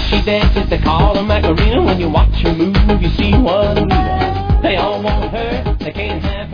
She dances, they call her Macarena. When you watch her move, you see one. They all want her, they can't have